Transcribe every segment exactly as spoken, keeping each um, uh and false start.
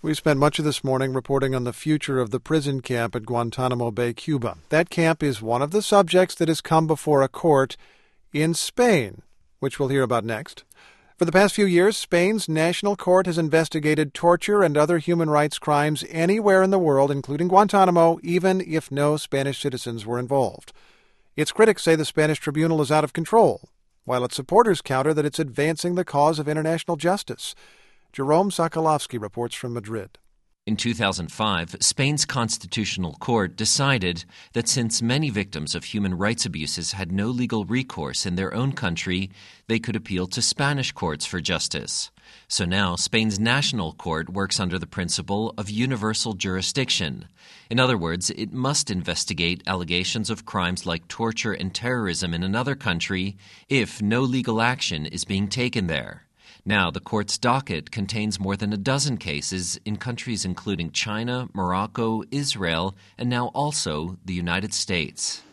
We spent much of this morning reporting on the future of the prison camp at Guantanamo Bay, Cuba. That camp is one of the subjects that has come before a court in Spain, which we'll hear about next. For the past few years, Spain's national court has investigated torture and other human rights crimes anywhere in the world, including Guantanamo, even if no Spanish citizens were involved. Its critics say the Spanish tribunal is out of control, while its supporters counter that it's advancing the cause of international justice. Jerome Sokolovsky reports from Madrid. In two thousand five, Spain's Constitutional Court decided that since many victims of human rights abuses had no legal recourse in their own country, they could appeal to Spanish courts for justice. So now Spain's national court works under the principle of universal jurisdiction. In other words, it must investigate allegations of crimes like torture and terrorism in another country if no legal action is being taken there. Now, the court's docket contains more than a dozen cases in countries including China, Morocco, Israel, and now also the United States.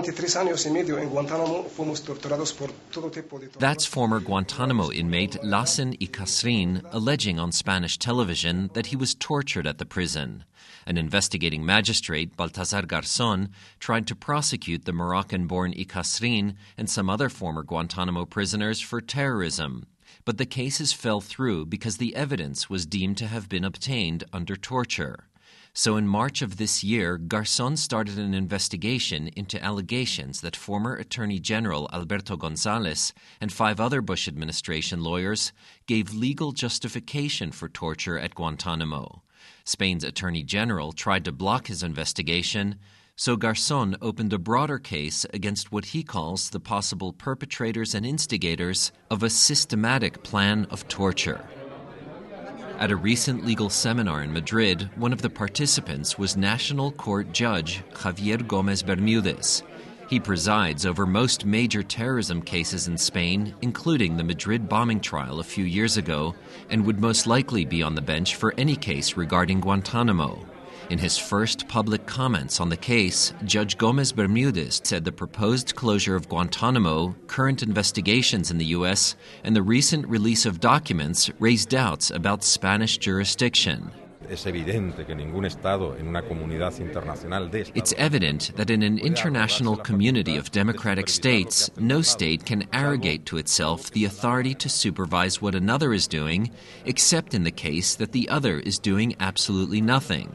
That's former Guantanamo inmate Lassen y Casrin alleging on Spanish television that he was tortured at the prison. An investigating magistrate, Baltasar Garzón, tried to prosecute the Moroccan-born y Casrin and some other former Guantanamo prisoners for terrorism. But the cases fell through because the evidence was deemed to have been obtained under torture. So in March of this year, Garzón started an investigation into allegations that former Attorney General Alberto González and five other Bush administration lawyers gave legal justification for torture at Guantanamo. Spain's Attorney General tried to block his investigation, so Garzón opened a broader case against what he calls the possible perpetrators and instigators of a systematic plan of torture. At a recent legal seminar in Madrid, one of the participants was National Court Judge Javier Gómez Bermúdez. He presides over most major terrorism cases in Spain, including the Madrid bombing trial a few years ago, and would most likely be on the bench for any case regarding Guantanamo. In his first public comments on the case, Judge Gómez Bermúdez said the proposed closure of Guantanamo, current investigations in the U S, and the recent release of documents raised doubts about Spanish jurisdiction. It's evident that in an international community of democratic states, no state can arrogate to itself the authority to supervise what another is doing, except in the case that the other is doing absolutely nothing.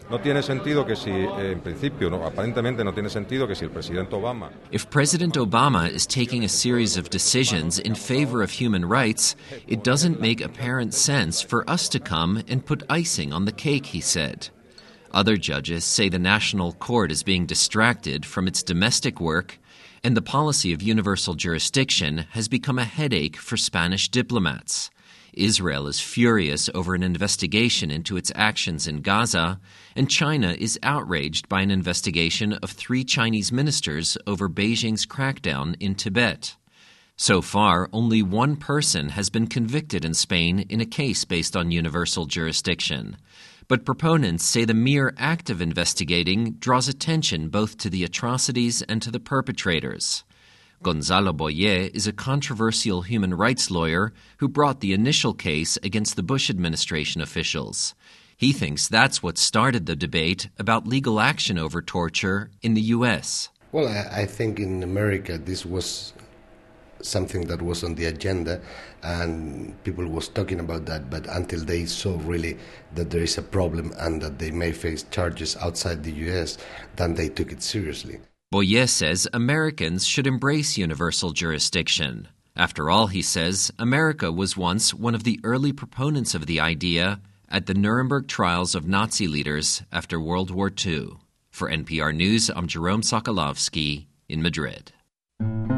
If President Obama is taking a series of decisions in favor of human rights, it doesn't make apparent sense for us to come and put icing on the cake, he said. Other judges say the national court is being distracted from its domestic work, and the policy of universal jurisdiction has become a headache for Spanish diplomats. Israel is furious over an investigation into its actions in Gaza, and China is outraged by an investigation of three Chinese ministers over Beijing's crackdown in Tibet. So far, only one person has been convicted in Spain in a case based on universal jurisdiction. But proponents say the mere act of investigating draws attention both to the atrocities and to the perpetrators. Gonzalo Boye is a controversial human rights lawyer who brought the initial case against the Bush administration officials. He thinks that's what started the debate about legal action over torture in the U S. Well, I, I think in America this was something that was on the agenda and people was talking about that, but until they saw really that there is a problem and that they may face charges outside the U S, then they took it seriously. Boye says Americans should embrace universal jurisdiction. After all, he says, America was once one of the early proponents of the idea at the Nuremberg trials of Nazi leaders after World War Two. For N P R News, I'm Jerome Sokolovsky in Madrid.